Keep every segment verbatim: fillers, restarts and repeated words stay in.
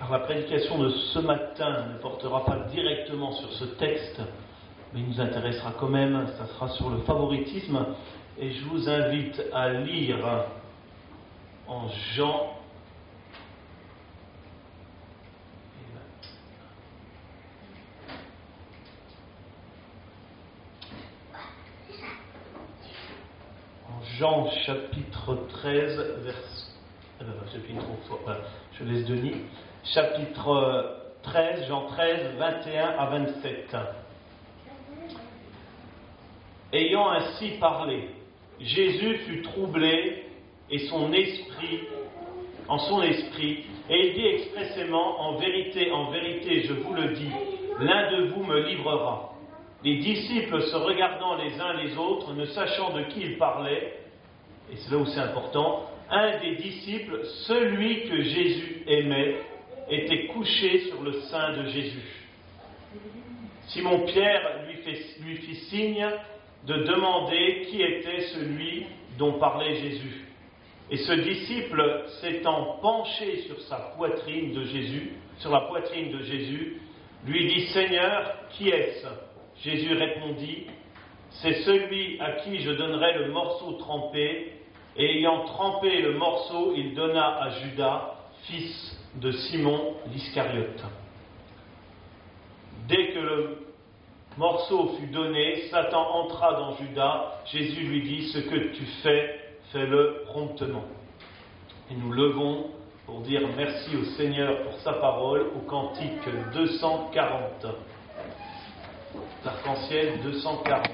Alors la prédication de ce matin ne portera pas directement sur ce texte, mais il nous intéressera quand même, ça sera sur le favoritisme, et je vous invite à lire en Jean, en Jean chapitre treize, verset, euh, chapitre, euh, je laisse Denis, chapitre treize, Jean treize, vingt et un à vingt-sept. Ayant ainsi parlé, Jésus fut troublé et son esprit, en son esprit, et il dit expressément, en vérité, en vérité, je vous le dis, l'un de vous me livrera. Les disciples se regardant les uns les autres, ne sachant de qui il parlait, et c'est là où c'est important, un des disciples, celui que Jésus aimait, était couché sur le sein de Jésus. Simon-Pierre lui, fait, lui fit signe de demander qui était celui dont parlait Jésus. Et ce disciple, s'étant penché sur sa poitrine de Jésus, sur la poitrine de Jésus, lui dit, Seigneur, qui est-ce ? Jésus répondit, c'est celui à qui je donnerai le morceau trempé. Et ayant trempé le morceau, il donna à Judas, fils de Simon l'Iscariote. Dès que le morceau fut donné, Satan entra dans Judas. Jésus lui dit, ce que tu fais, fais-le promptement. Et nous levons pour dire merci au Seigneur pour sa parole au cantique deux cent quarante. L'arc-en-ciel deux cent quarante.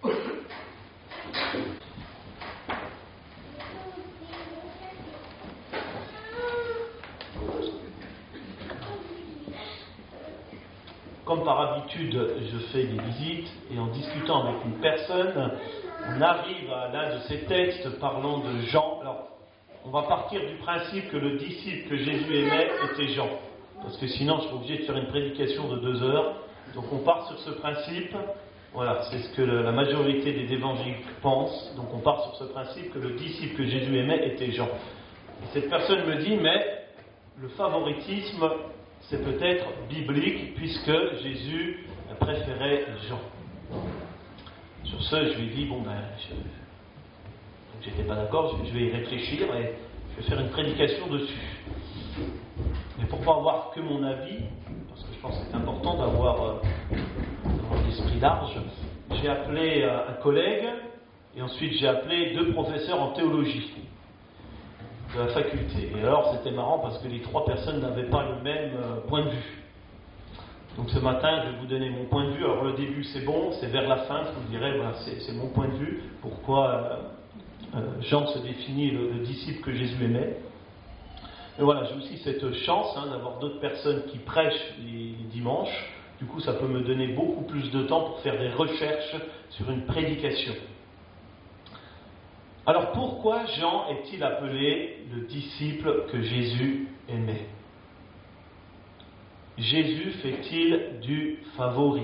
Comme par habitude, je fais des visites et en discutant avec une personne, on arrive à l'un de ces textes parlant de Jean. Alors, on va partir du principe que le disciple que Jésus aimait était Jean, parce que sinon je serais obligé de faire une prédication de deux heures. Donc on part sur ce principe, voilà, c'est ce que la majorité des évangéliques pensent, donc on part sur ce principe que le disciple que Jésus aimait était Jean. Et cette personne me dit, mais le favoritisme, c'est peut-être biblique, puisque Jésus préférait Jean. Sur ce, je lui ai dit, bon ben, je... donc j'étais pas d'accord, je vais y réfléchir et je vais faire une prédication dessus. Mais pour ne pas avoir que mon avis, parce que je pense que c'est important d'avoir, euh, d'avoir l'esprit large, j'ai appelé euh, un collègue, et ensuite j'ai appelé deux professeurs en théologie de la faculté. Et alors c'était marrant parce que les trois personnes n'avaient pas le même euh, point de vue. Donc ce matin, je vais vous donner mon point de vue. Alors le début c'est bon, c'est vers la fin, je vous dirai, voilà, c'est, c'est mon point de vue, pourquoi euh, euh, Jean se définit le, le disciple que Jésus aimait. Et voilà, j'ai aussi cette chance hein, d'avoir d'autres personnes qui prêchent les, les dimanches. Du coup, ça peut me donner beaucoup plus de temps pour faire des recherches sur une prédication. Alors pourquoi Jean est-il appelé le disciple que Jésus aimait ? Jésus fait-il du favoritisme ?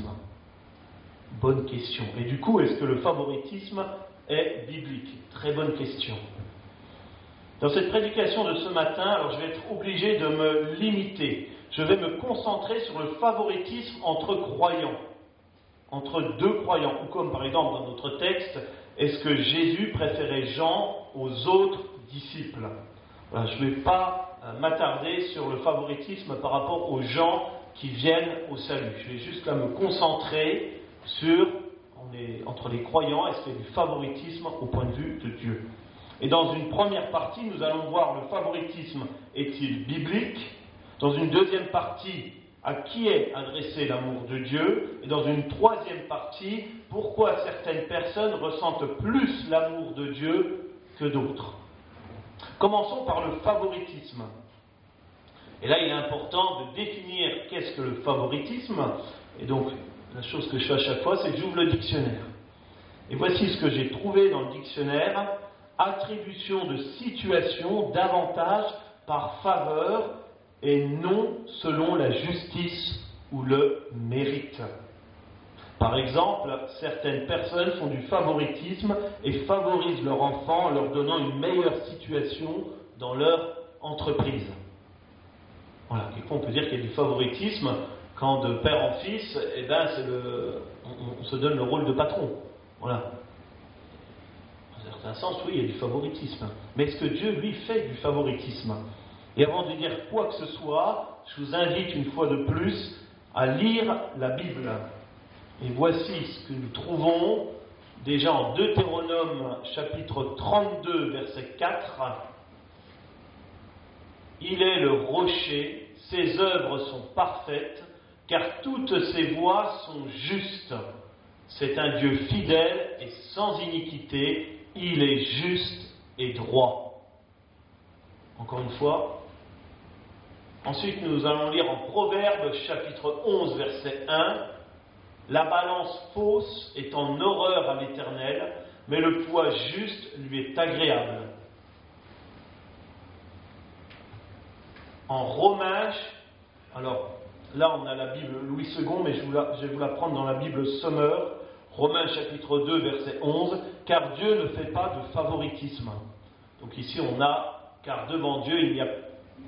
Bonne question. Et du coup, est-ce que le favoritisme est biblique ? Très bonne question. Dans cette prédication de ce matin, alors je vais être obligé de me limiter. Je vais me concentrer sur le favoritisme entre croyants, entre deux croyants, ou comme par exemple dans notre texte, est-ce que Jésus préférait Jean aux autres disciples ? Voilà, je ne vais pas euh, m'attarder sur le favoritisme par rapport aux gens qui viennent au salut. Je vais juste là me concentrer sur, on est, entre les croyants, est-ce qu'il y a du favoritisme au point de vue de Dieu ? Et dans une première partie, nous allons voir le favoritisme est-il biblique ? Dans une deuxième partie, à qui est adressé l'amour de Dieu ? Et dans une troisième partie, pourquoi certaines personnes ressentent plus l'amour de Dieu que d'autres ? Commençons par le favoritisme. Et là, il est important de définir qu'est-ce que le favoritisme. Et donc, la chose que je fais à chaque fois, c'est que j'ouvre le dictionnaire. Et voici ce que j'ai trouvé dans le dictionnaire. Attribution de situation, d'avantage, par faveur, et non selon la justice ou le mérite. Par exemple, certaines personnes font du favoritisme et favorisent leur enfant en leur donnant une meilleure situation dans leur entreprise. Voilà, quelquefois on peut dire qu'il y a du favoritisme quand de père en fils, eh ben, c'est le, on, on se donne le rôle de patron. Voilà. Dans un certain sens, oui, il y a du favoritisme. Mais est-ce que Dieu, lui, fait du favoritisme? Et avant de dire quoi que ce soit, je vous invite une fois de plus à lire la Bible. Et voici ce que nous trouvons déjà en Deutéronome chapitre trente-deux, verset quatre. Il est le rocher, ses œuvres sont parfaites, car toutes ses voies sont justes. C'est un Dieu fidèle et sans iniquité, il est juste et droit. Encore une fois. Ensuite, nous allons lire en Proverbes chapitre onze, verset un. La balance fausse est en horreur à l'Éternel, mais le poids juste lui est agréable. En Romains, alors là on a la Bible Louis second, mais je, vous la, je vais vous la prendre dans la Bible Sommer, Romains chapitre deux, verset onze, car Dieu ne fait pas de favoritisme. Donc ici on a, car devant Dieu il n'y a,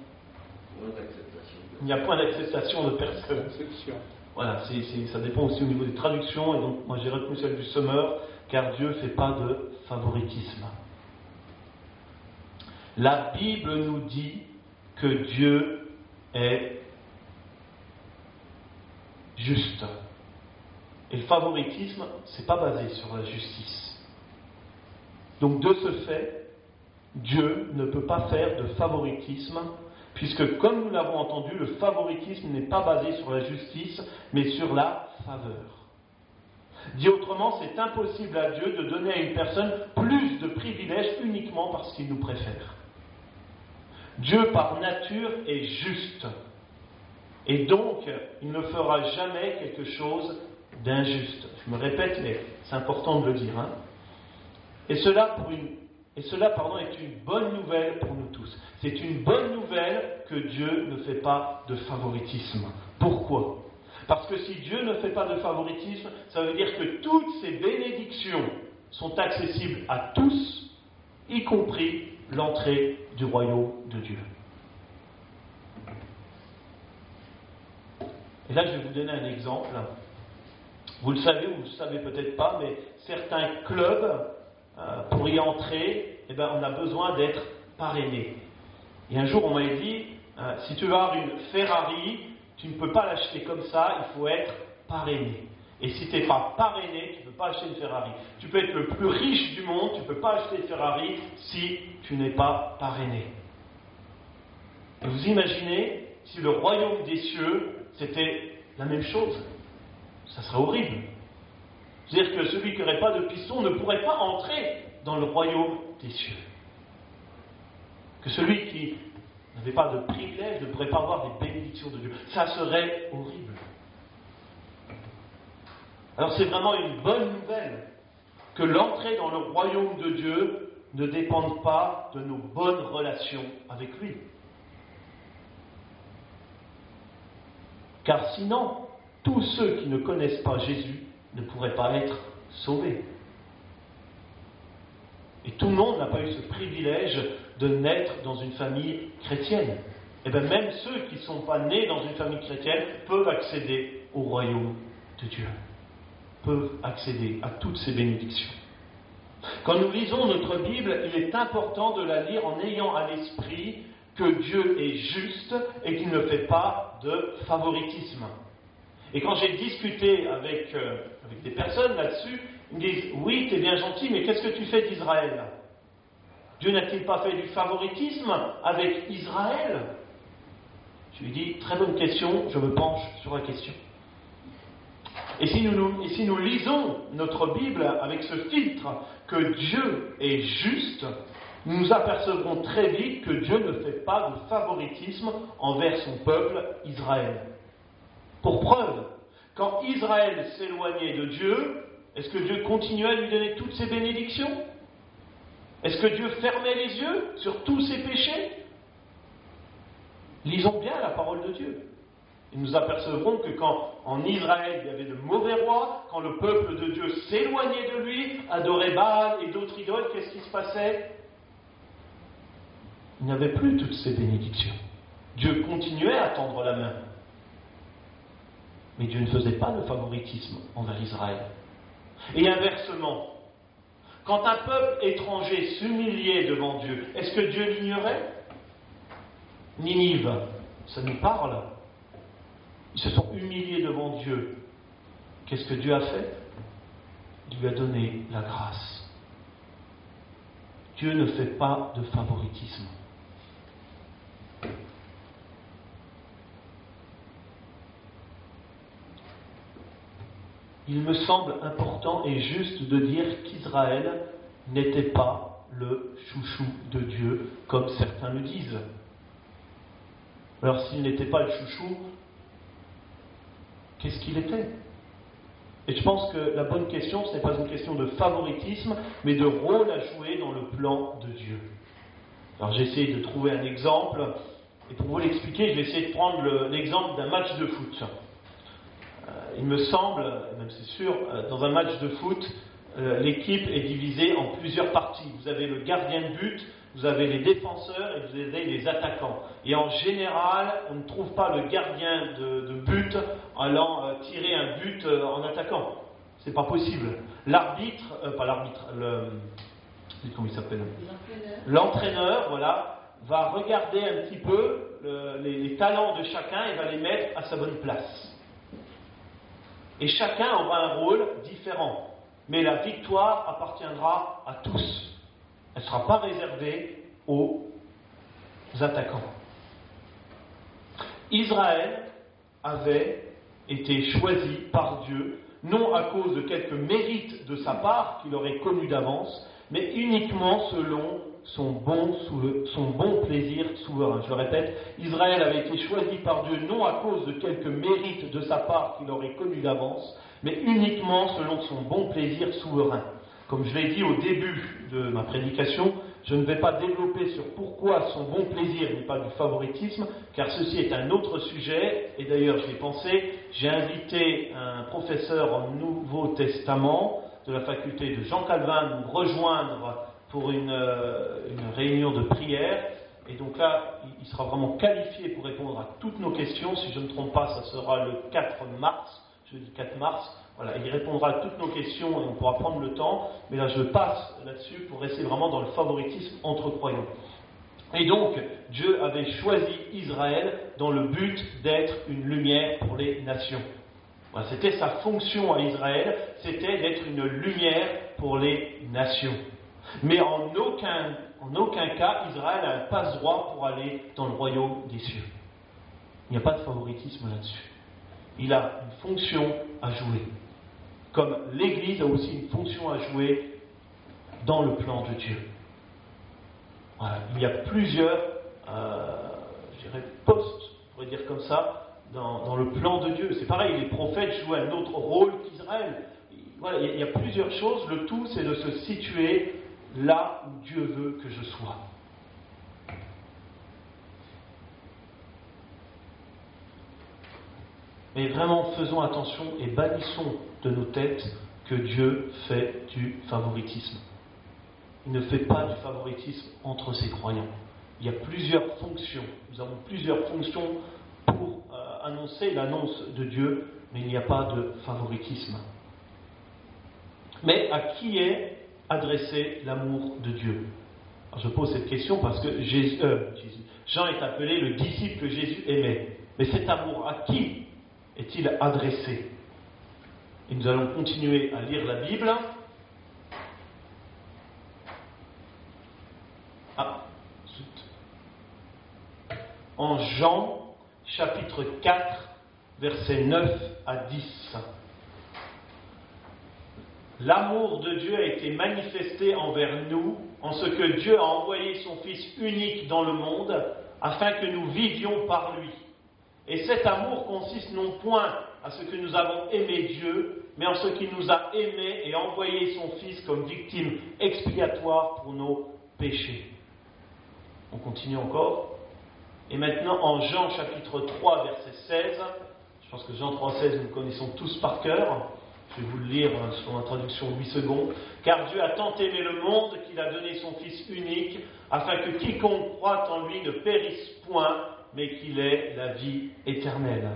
il n'y a point d'acceptation de personne. Voilà, c'est, c'est, ça dépend aussi au niveau des traductions, et donc moi j'ai retenu celle du Sommer, car Dieu ne fait pas de favoritisme. La Bible nous dit que Dieu est juste. Et le favoritisme, c'est pas basé sur la justice. Donc de ce fait, Dieu ne peut pas faire de favoritisme, puisque comme nous l'avons entendu, le favoritisme n'est pas basé sur la justice, mais sur la faveur. Dit autrement, c'est impossible à Dieu de donner à une personne plus de privilèges uniquement parce qu'il nous préfère. Dieu, par nature, est juste. Et donc, il ne fera jamais quelque chose d'injuste. Je me répète, mais c'est important de le dire. Hein. Et cela, pour une, et cela pardon, est une bonne nouvelle pour nous tous. C'est une bonne nouvelle que Dieu ne fait pas de favoritisme. Pourquoi ? Parce que si Dieu ne fait pas de favoritisme, ça veut dire que toutes ces bénédictions sont accessibles à tous, y compris l'entrée du royaume de Dieu. Et là, je vais vous donner un exemple. Vous le savez ou vous ne le savez peut-être pas, mais certains clubs, euh, pour y entrer, eh ben, on a besoin d'être parrainé. Et un jour, on m'a dit, euh, si tu veux avoir une Ferrari, tu ne peux pas l'acheter comme ça, il faut être parrainé. Et si tu n'es pas parrainé, tu ne peux pas acheter une Ferrari. Tu peux être le plus riche du monde, tu ne peux pas acheter une Ferrari si tu n'es pas parrainé. Et vous imaginez si le royaume des cieux, c'était la même chose. Ça serait horrible. C'est-à-dire que celui qui n'aurait pas de piston ne pourrait pas entrer dans le royaume des cieux. Que celui qui n'avait pas de privilège ne pourrait pas avoir des bénédictions de Dieu. Ça serait horrible. Alors c'est vraiment une bonne nouvelle que l'entrée dans le royaume de Dieu ne dépende pas de nos bonnes relations avec lui. Car sinon, tous ceux qui ne connaissent pas Jésus ne pourraient pas être sauvés. Et tout le monde n'a pas eu ce privilège de naître dans une famille chrétienne. Et bien même ceux qui ne sont pas nés dans une famille chrétienne peuvent accéder au royaume de Dieu. Peuvent accéder à toutes ces bénédictions. Quand nous lisons notre Bible, il est important de la lire en ayant à l'esprit que Dieu est juste et qu'il ne fait pas de favoritisme. Et quand j'ai discuté avec, euh, avec des personnes là-dessus, ils me disent « Oui, tu es bien gentil, mais qu'est-ce que tu fais d'Israël ? Dieu n'a-t-il pas fait du favoritisme avec Israël ?» Je lui dis « Très bonne question, je me penche sur la question. » Et si nous, nous, et si nous lisons notre Bible avec ce filtre que Dieu est juste, nous nous apercevrons très vite que Dieu ne fait pas de favoritisme envers son peuple Israël. Pour preuve, quand Israël s'éloignait de Dieu, est-ce que Dieu continuait à lui donner toutes ses bénédictions ? Est-ce que Dieu fermait les yeux sur tous ses péchés ? Lisons bien la parole de Dieu. Et nous apercevrons que quand en Israël il y avait de mauvais rois, quand le peuple de Dieu s'éloignait de lui, adorait Baal et d'autres idoles, qu'est-ce qui se passait ? Il n'y avait plus toutes ces bénédictions. Dieu continuait à tendre la main. Mais Dieu ne faisait pas de favoritisme envers Israël. Et inversement, quand un peuple étranger s'humiliait devant Dieu, est-ce que Dieu l'ignorait ? Ninive, ça nous parle. Ils se sont humiliés devant Dieu. Qu'est-ce que Dieu a fait ? Il lui a donné la grâce. Dieu ne fait pas de favoritisme. Il me semble important et juste de dire qu'Israël n'était pas le chouchou de Dieu, comme certains le disent. Alors s'il n'était pas le chouchou, qu'est-ce qu'il était ? Et je pense que la bonne question, ce n'est pas une question de favoritisme, mais de rôle à jouer dans le plan de Dieu. Alors j'ai essayé de trouver un exemple, et pour vous l'expliquer, je vais essayer de prendre le, l'exemple d'un match de foot. Euh, il me semble, même c'est sûr, euh, dans un match de foot, euh, l'équipe est divisée en plusieurs parties. Vous avez le gardien de but, vous avez les défenseurs et vous avez les attaquants. Et en général, on ne trouve pas le gardien de, de but allant euh, tirer un but euh, en attaquant. C'est pas possible. L'arbitre, euh, pas l'arbitre, le, comment il s'appelle ? L'entraîneur. L'entraîneur, voilà, va regarder un petit peu le, les, les talents de chacun et va les mettre à sa bonne place. Et chacun aura un rôle différent. Mais la victoire appartiendra à tous. Elle ne sera pas réservée aux attaquants. Israël avait été choisi par Dieu, non à cause de quelques mérites de sa part qu'il aurait connus d'avance, mais uniquement selon son bon, son bon plaisir souverain. Je le répète, Israël avait été choisi par Dieu non à cause de quelques mérites de sa part qu'il aurait connus d'avance, mais uniquement selon son bon plaisir souverain. Comme je l'ai dit au début de ma prédication, je ne vais pas développer sur pourquoi son bon plaisir n'est pas du favoritisme, car ceci est un autre sujet, et d'ailleurs j'y ai pensé, j'ai invité un professeur en Nouveau Testament de la faculté de Jean Calvin nous rejoindre pour une, une réunion de prière, et donc là, il sera vraiment qualifié pour répondre à toutes nos questions. Si je ne me trompe pas, ça sera le quatre mars, jeudi quatre mars. Voilà, il répondra à toutes nos questions et on pourra prendre le temps, mais là je passe là-dessus pour rester vraiment dans le favoritisme entre croyants. Et donc, Dieu avait choisi Israël dans le but d'être une lumière pour les nations. Voilà, c'était sa fonction à Israël, c'était d'être une lumière pour les nations. Mais en aucun, en aucun cas, Israël a un passe-droit pour aller dans le royaume des cieux. Il n'y a pas de favoritisme là-dessus. Il a une fonction à jouer. Comme l'Église a aussi une fonction à jouer dans le plan de Dieu. Voilà. Il y a plusieurs, euh, je dirais, postes, on pourrait dire comme ça, dans, dans le plan de Dieu. C'est pareil, les prophètes jouent un autre rôle qu'Israël. Voilà, il y a, il y a plusieurs choses. Le tout, c'est de se situer là où Dieu veut que je sois. Mais vraiment, faisons attention et bannissons de nos têtes que Dieu fait du favoritisme. Il ne fait pas du favoritisme entre ses croyants. Il y a plusieurs fonctions. Nous avons plusieurs fonctions pour euh, annoncer l'annonce de Dieu, mais il n'y a pas de favoritisme. Mais à qui est adressé l'amour de Dieu ? Alors je pose cette question parce que Jésus, euh, Jésus, Jean est appelé le disciple que Jésus aimait. Mais cet amour, à qui est-il adressé ? Et nous allons continuer à lire la Bible. Ah, zut. En Jean, chapitre quatre, versets neuf à dix. L'amour de Dieu a été manifesté envers nous en ce que Dieu a envoyé son Fils unique dans le monde afin que nous vivions par lui. Et cet amour consiste non point à ce que nous avons aimé Dieu, mais en ce qu'il nous a aimés et envoyé son Fils comme victime expiatoire pour nos péchés. On continue encore. Et maintenant, en Jean chapitre trois, verset seize, je pense que Jean trois, seize, nous connaissons tous par cœur. Je vais vous le lire sur la traduction huit secondes. Car Dieu a tant aimé le monde qu'il a donné son Fils unique, afin que quiconque croit en lui ne périsse point, mais qu'il est la vie éternelle.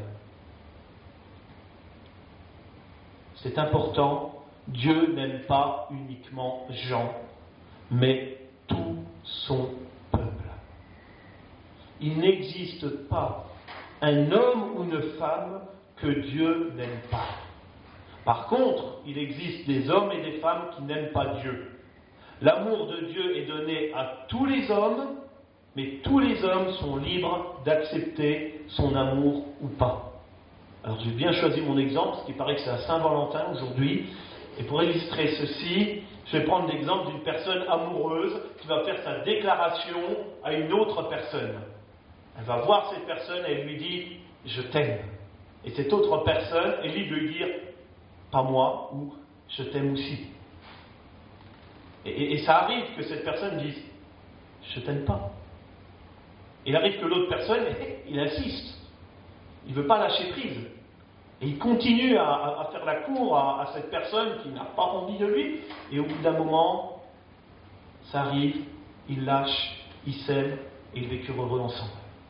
C'est important, Dieu n'aime pas uniquement Jean, mais tout son peuple. Il n'existe pas un homme ou une femme que Dieu n'aime pas. Par contre, il existe des hommes et des femmes qui n'aiment pas Dieu. L'amour de Dieu est donné à tous les hommes, mais tous les hommes sont libres d'accepter son amour ou pas. Alors j'ai bien choisi mon exemple, parce qu'il paraît que c'est à Saint-Valentin aujourd'hui, et pour illustrer ceci, je vais prendre l'exemple d'une personne amoureuse qui va faire sa déclaration à une autre personne. Elle va voir cette personne et elle lui dit « je t'aime ». Et cette autre personne est libre de lui dire « pas moi » ou « je t'aime aussi ». Et, et, et ça arrive que cette personne dise « je t'aime pas ». Il arrive que l'autre personne, il insiste. Il ne veut pas lâcher prise. Et il continue à, à, à faire la cour à, à cette personne qui n'a pas envie de lui. Et au bout d'un moment, ça arrive, il lâche, il s'aime et ils vécurent heureux ensemble.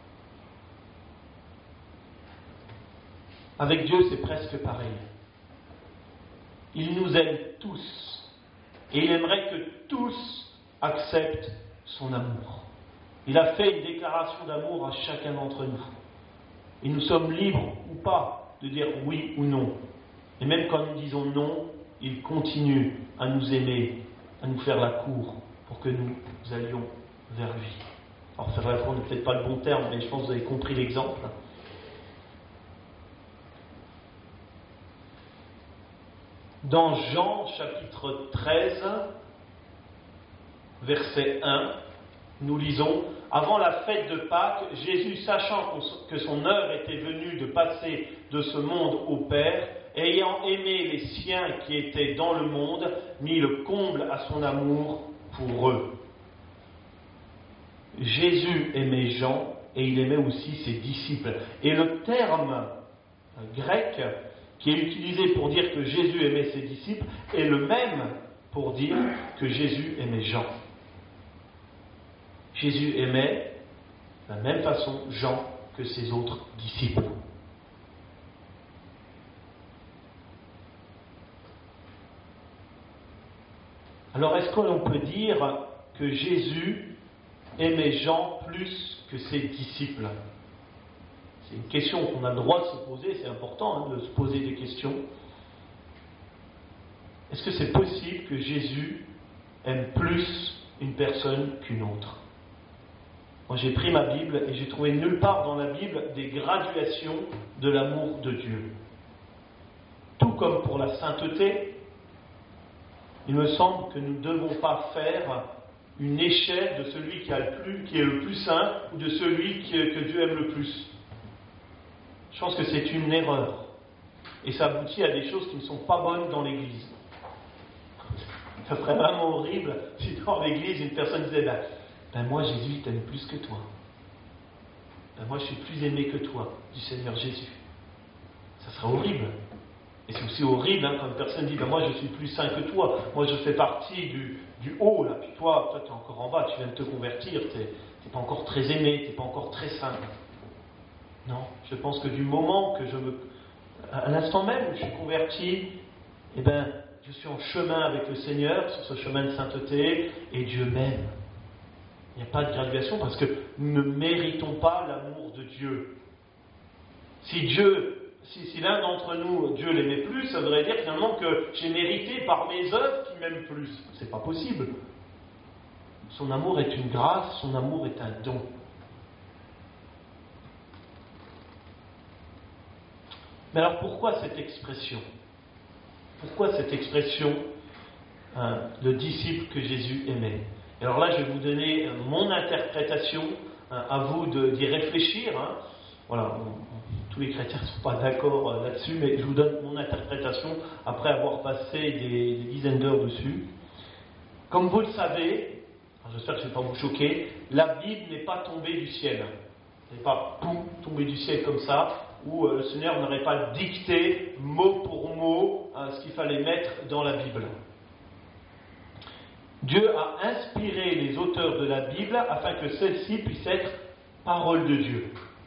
Avec Dieu, c'est presque pareil. Il nous aime tous. Et il aimerait que tous acceptent son amour. Il a fait une déclaration d'amour à chacun d'entre nous. Et nous sommes libres ou pas de dire oui ou non. Et même quand nous disons non, il continue à nous aimer, à nous faire la cour pour que nous allions vers lui. Alors faire la cour n'est peut-être pas le bon terme, mais je pense que vous avez compris l'exemple. Dans Jean chapitre treize, verset un, nous lisons « Avant la fête de Pâques, Jésus, sachant que son heure était venue de passer de ce monde au Père, ayant aimé les siens qui étaient dans le monde, mit le comble à son amour pour eux. » Jésus aimait Jean et il aimait aussi ses disciples. Et le terme grec qui est utilisé pour dire que Jésus aimait ses disciples est le même pour dire que Jésus aimait Jean. Jésus aimait de la même façon Jean que ses autres disciples. Alors est-ce qu'on peut dire que Jésus aimait Jean plus que ses disciples ? C'est une question qu'on a le droit de se poser, c'est important hein, de se poser des questions. Est-ce que c'est possible que Jésus aime plus une personne qu'une autre ? Moi j'ai pris ma Bible et j'ai trouvé nulle part dans la Bible des graduations de l'amour de Dieu. Tout comme pour la sainteté, il me semble que nous ne devons pas faire une échelle de celui qui, a le plus, qui est le plus saint ou de celui qui, que Dieu aime le plus. Je pense que c'est une erreur. Et ça aboutit à des choses qui ne sont pas bonnes dans l'Église. Ça serait vraiment horrible si dans l'Église, une personne disait ben, ben moi Jésus t'aime plus que toi. Ben moi je suis plus aimé que toi, du Seigneur Jésus. Ça serait horrible. Et c'est aussi horrible hein, quand une personne dit ben moi je suis plus saint que toi, moi je fais partie du, du haut, là, puis toi, toi tu es encore en bas, tu viens de te convertir, tu n'es pas encore très aimé, tu n'es pas encore très saint. Non, je pense que du moment que je me... à l'instant même où je suis converti, eh ben, je suis en chemin avec le Seigneur, sur ce chemin de sainteté, et Dieu m'aime. Il n'y a pas de graduation parce que nous ne méritons pas l'amour de Dieu. Si Dieu, si, si l'un d'entre nous, Dieu l'aimait plus, ça voudrait dire finalement que j'ai mérité par mes œuvres qu'il m'aime plus. C'est pas possible. Son amour est une grâce, son amour est un don. Mais alors pourquoi cette expression ? Pourquoi cette expression, hein, le disciple que Jésus aimait ? Et alors là, je vais vous donner mon interprétation, hein, à vous de, d'y réfléchir. Hein. Voilà, on, on, tous les chrétiens ne sont pas d'accord euh, là-dessus, mais je vous donne mon interprétation après avoir passé des, des dizaines d'heures dessus. Comme vous le savez, j'espère que je ne vais pas vous choquer, la Bible n'est pas tombée du ciel. Elle n'est pas poum, tombée du ciel comme ça, où euh, le Seigneur n'aurait pas dicté mot pour mot hein, ce qu'il fallait mettre dans la Bible. Dieu a inspiré les auteurs de la Bible afin que celle-ci puisse être parole de Dieu.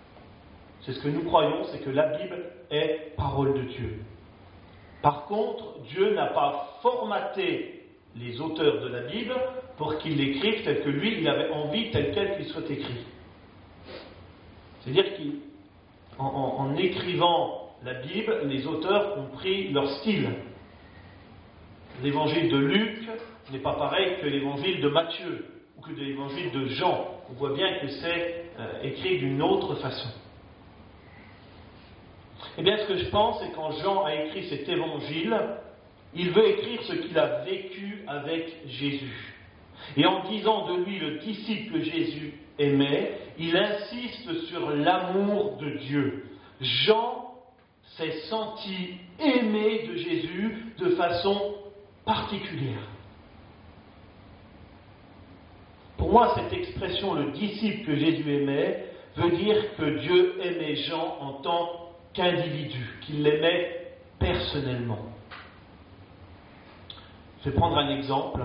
C'est ce que nous croyons, c'est que la Bible est parole de Dieu. Par contre, Dieu n'a pas formaté les auteurs de la Bible pour qu'ils l'écrivent tel que lui, il avait envie, tel quel qu'il soit écrit. C'est-à-dire qu'en en, en écrivant la Bible, les auteurs ont pris leur style. L'évangile de Luc n'est pas pareil que l'évangile de Matthieu ou que l'évangile de Jean. On voit bien que c'est euh, écrit d'une autre façon. Eh bien, ce que je pense, c'est quand Jean a écrit cet évangile, il veut écrire ce qu'il a vécu avec Jésus. Et en disant de lui le disciple que Jésus aimait, il insiste sur l'amour de Dieu. Jean s'est senti aimé de Jésus de façon particulière. Pour moi, cette expression, le disciple que Jésus aimait, veut dire que Dieu aimait Jean en tant qu'individu, qu'il l'aimait personnellement. Je vais prendre un exemple.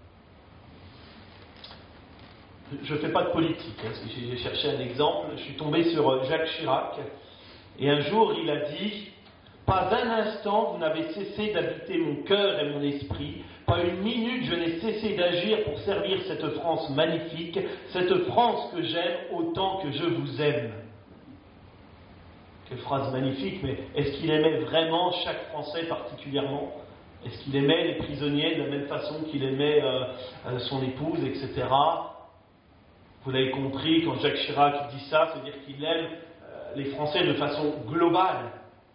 Je ne fais pas de politique, hein, j'ai cherché un exemple. Je suis tombé sur Jacques Chirac, et un jour il a dit « Pas un instant vous n'avez cessé d'habiter mon cœur et mon esprit, pas une minute je n'ai cessé d'agir pour servir cette France magnifique, cette France que j'aime autant que je vous aime. » Quelle phrase magnifique, mais est-ce qu'il aimait vraiment chaque Français particulièrement ? Est-ce qu'il aimait les prisonniers de la même façon qu'il aimait euh, euh, son épouse, et cetera. Vous l'avez compris, quand Jacques Chirac dit ça, c'est-à-dire qu'il aime euh, les Français de façon globale.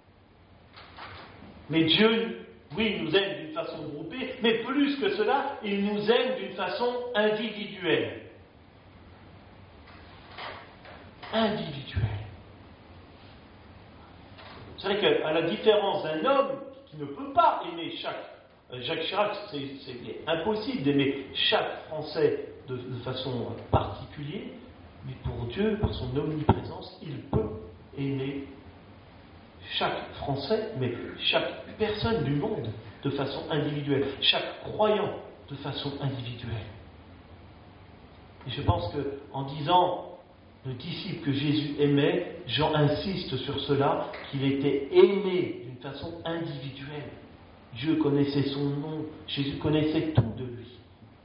Mais Dieu, oui, il nous aime d'une façon groupée, mais plus que cela, il nous aime d'une façon individuelle. Individuelle. C'est vrai qu'à la différence d'un homme qui ne peut pas aimer chaque... Jacques Chirac, c'est, c'est impossible d'aimer chaque Français de, de façon particulière, mais pour Dieu, par son omniprésence, il peut aimer chaque Français, mais chaque personne du monde de façon individuelle, chaque croyant de façon individuelle. Et je pense qu'en disant le disciple que Jésus aimait, Jean insiste sur cela, qu'il était aimé d'une façon individuelle. Dieu connaissait son nom, Jésus connaissait tout de lui.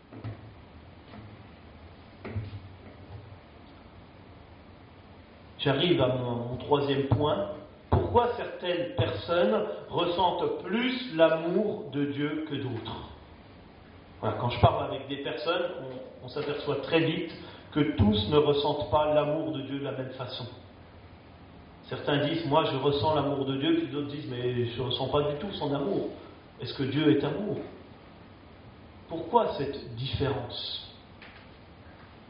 J'arrive à mon, mon troisième point. Pourquoi certaines personnes ressentent plus l'amour de Dieu que d'autres ? Voilà, quand je parle avec des personnes, on, on s'aperçoit très vite que tous ne ressentent pas l'amour de Dieu de la même façon. Certains disent, moi je ressens l'amour de Dieu, puis d'autres disent, mais je ne ressens pas du tout son amour. Est-ce que Dieu est amour ? Pourquoi cette différence ? Pourquoi ?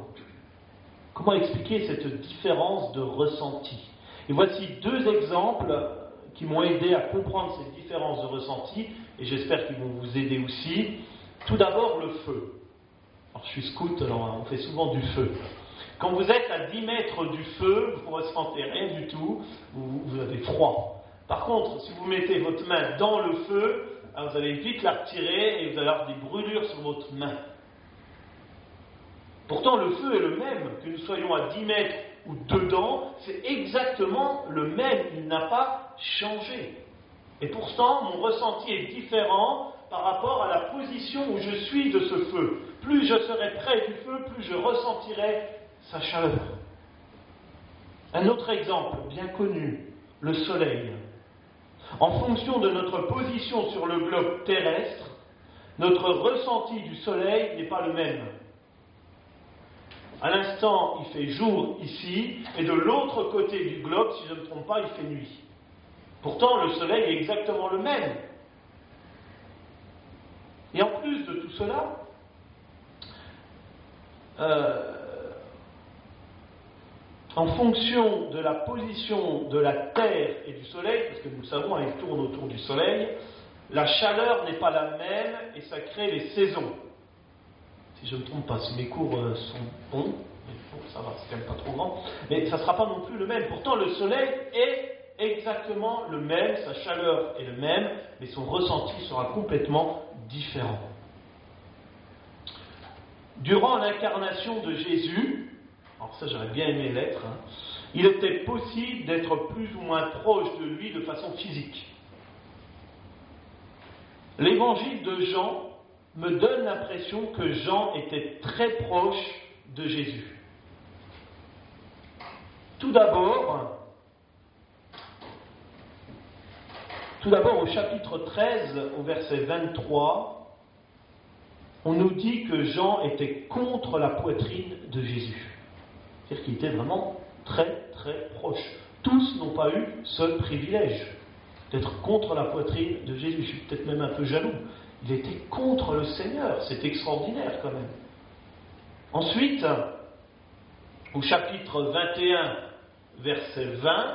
Comment expliquer cette différence de ressenti ? Et voici deux exemples qui m'ont aidé à comprendre cette différence de ressenti, et j'espère qu'ils vont vous aider aussi. Tout d'abord, le feu. Alors, je suis scout, alors on fait souvent du feu. Quand vous êtes à dix mètres du feu, vous ne ressentez rien du tout, vous, vous avez froid. Par contre, si vous mettez votre main dans le feu, vous allez vite la retirer et vous allez avoir des brûlures sur votre main. Pourtant, le feu est le même, que nous soyons à dix mètres ou dedans, c'est exactement le même, il n'a pas changé. Et pourtant, mon ressenti est différent par rapport à la position où je suis de ce feu. Plus je serai près du feu, plus je ressentirai sa chaleur. Un autre exemple bien connu, le soleil. En fonction de notre position sur le globe terrestre, notre ressenti du soleil n'est pas le même. À l'instant, il fait jour ici, et de l'autre côté du globe, si je ne me trompe pas, il fait nuit. Pourtant, le soleil est exactement le même. Et en plus de tout cela, euh, en fonction de la position de la Terre et du Soleil, parce que nous le savons, elle tourne autour du Soleil, la chaleur n'est pas la même et ça crée les saisons. Si je ne me trompe pas, si mes cours sont bons, mais bon, ça va, c'est quand même pas trop grand, mais ça ne sera pas non plus le même. Pourtant, le Soleil est exactement le même, sa chaleur est le même, mais son ressenti sera complètement différent. Durant l'incarnation de Jésus, alors ça j'aurais bien aimé l'être, hein, Il était possible d'être plus ou moins proche de lui de façon physique. L'évangile de Jean me donne l'impression que Jean était très proche de Jésus. Tout d'abord, tout d'abord au chapitre treize, au verset vingt-trois, on nous dit que Jean était contre la poitrine de Jésus. C'est-à-dire qu'il était vraiment très très proche. Tous n'ont pas eu ce privilège d'être contre la poitrine de Jésus. Je suis peut-être même un peu jaloux. Il était contre le Seigneur. C'est extraordinaire quand même. Ensuite, au chapitre vingt et un, verset vingt,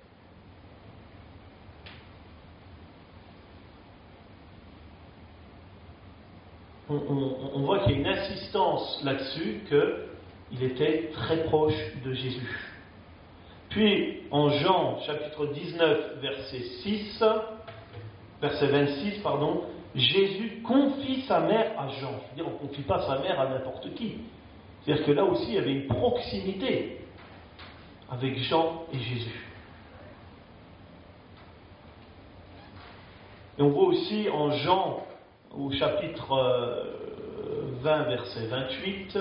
on, on, on voit qu'il y a une insistance là-dessus qu'il était très proche de Jésus. Puis, en Jean, chapitre dix-neuf, verset six, verset vingt-six, pardon, Jésus confie sa mère à Jean. Je veux dire, on ne confie pas sa mère à n'importe qui. C'est-à-dire que là aussi, il y avait une proximité avec Jean et Jésus. Et on voit aussi en Jean, au chapitre vingt, verset vingt-huit,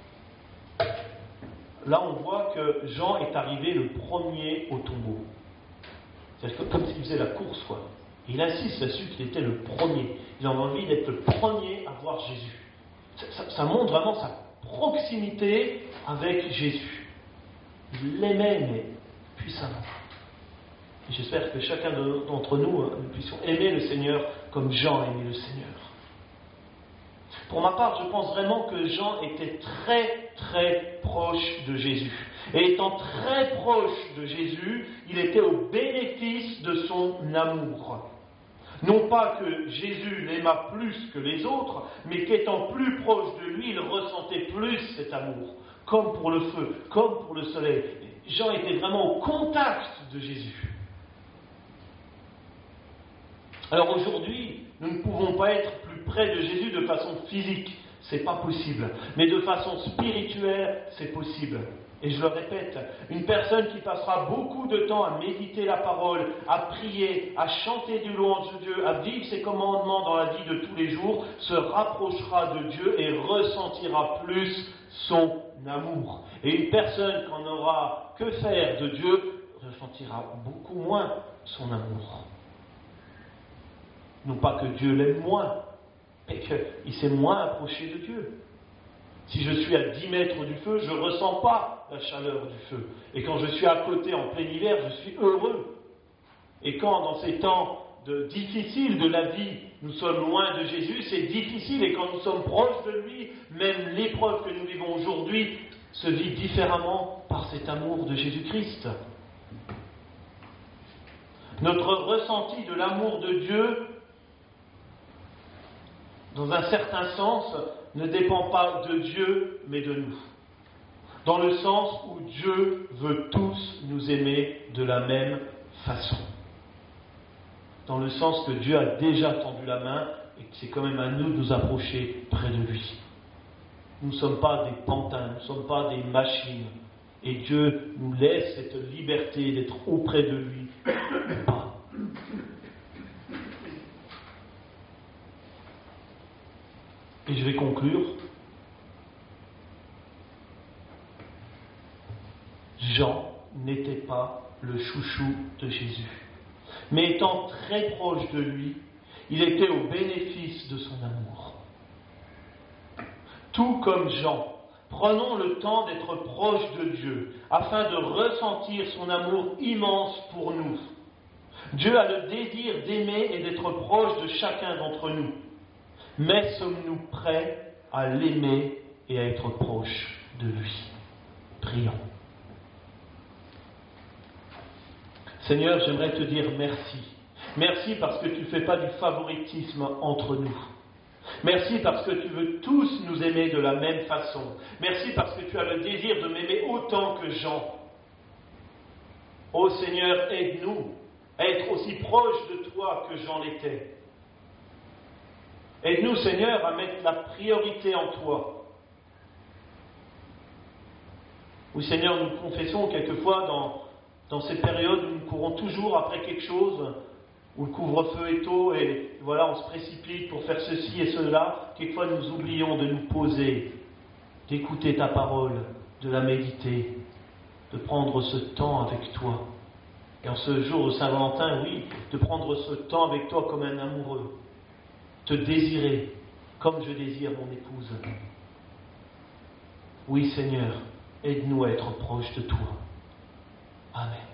là on voit que Jean est arrivé le premier au tombeau. C'est-à-dire que comme s'il faisait la course, quoi. Il insiste là-dessus qu'il était le premier. Il a envie d'être le premier à voir Jésus. Ça, ça, ça montre vraiment sa proximité avec Jésus. Il l'aimait, mais puissamment. Et j'espère que chacun d'entre nous, nous puissions aimer le Seigneur comme Jean aimait le Seigneur. Pour ma part, je pense vraiment que Jean était très, très proche de Jésus. Et étant très proche de Jésus, il était au bénéfice de son amour. Non pas que Jésus l'aima plus que les autres, mais qu'étant plus proche de lui, il ressentait plus cet amour. Comme pour le feu, comme pour le soleil. Jean était vraiment au contact de Jésus. Alors aujourd'hui, nous ne pouvons pas être plus près de Jésus de façon physique, c'est pas possible. Mais de façon spirituelle, c'est possible. Et je le répète, une personne qui passera beaucoup de temps à méditer la parole, à prier, à chanter du louange de Dieu, à vivre ses commandements dans la vie de tous les jours, se rapprochera de Dieu et ressentira plus son amour. Et une personne qui n'en aura que faire de Dieu ressentira beaucoup moins son amour. Non pas que Dieu l'aime moins, mais qu'il s'est moins approché de Dieu. Si je suis à dix mètres du feu, je ne ressens pas la chaleur du feu. Et quand je suis à côté en plein hiver, je suis heureux. Et quand dans ces temps de, difficiles de la vie, nous sommes loin de Jésus, c'est difficile. Et quand nous sommes proches de lui, même l'épreuve que nous vivons aujourd'hui se vit différemment par cet amour de Jésus-Christ. Notre ressenti de l'amour de Dieu, dans un certain sens, ne dépend pas de Dieu, mais de nous. Dans le sens où Dieu veut tous nous aimer de la même façon. Dans le sens que Dieu a déjà tendu la main et que c'est quand même à nous de nous approcher près de lui. Nous ne sommes pas des pantins, nous ne sommes pas des machines. Et Dieu nous laisse cette liberté d'être auprès de lui ou pas. Et je vais conclure. Jean n'était pas le chouchou de Jésus. Mais étant très proche de lui, il était au bénéfice de son amour. Tout comme Jean, prenons le temps d'être proche de Dieu, afin de ressentir son amour immense pour nous. Dieu a le désir d'aimer et d'être proche de chacun d'entre nous. Mais sommes-nous prêts à l'aimer et à être proches de lui? Prions. Seigneur, j'aimerais te dire merci. Merci parce que tu ne fais pas du favoritisme entre nous. Merci parce que tu veux tous nous aimer de la même façon. Merci parce que tu as le désir de m'aimer autant que Jean. Ô Seigneur, aide-nous à être aussi proches de toi que Jean l'était. Aide-nous, Seigneur, à mettre la priorité en toi. Oui, Seigneur, nous confessons quelquefois dans, dans ces périodes où nous courons toujours après quelque chose, où le couvre-feu est tôt et voilà, on se précipite pour faire ceci et cela. Quelquefois, nous oublions de nous poser, d'écouter ta parole, de la méditer, de prendre ce temps avec toi. Et en ce jour de Saint-Valentin, oui, de prendre ce temps avec toi comme un amoureux, te désirer comme je désire mon épouse. Oui, Seigneur, aide-nous à être proches de toi. Amen.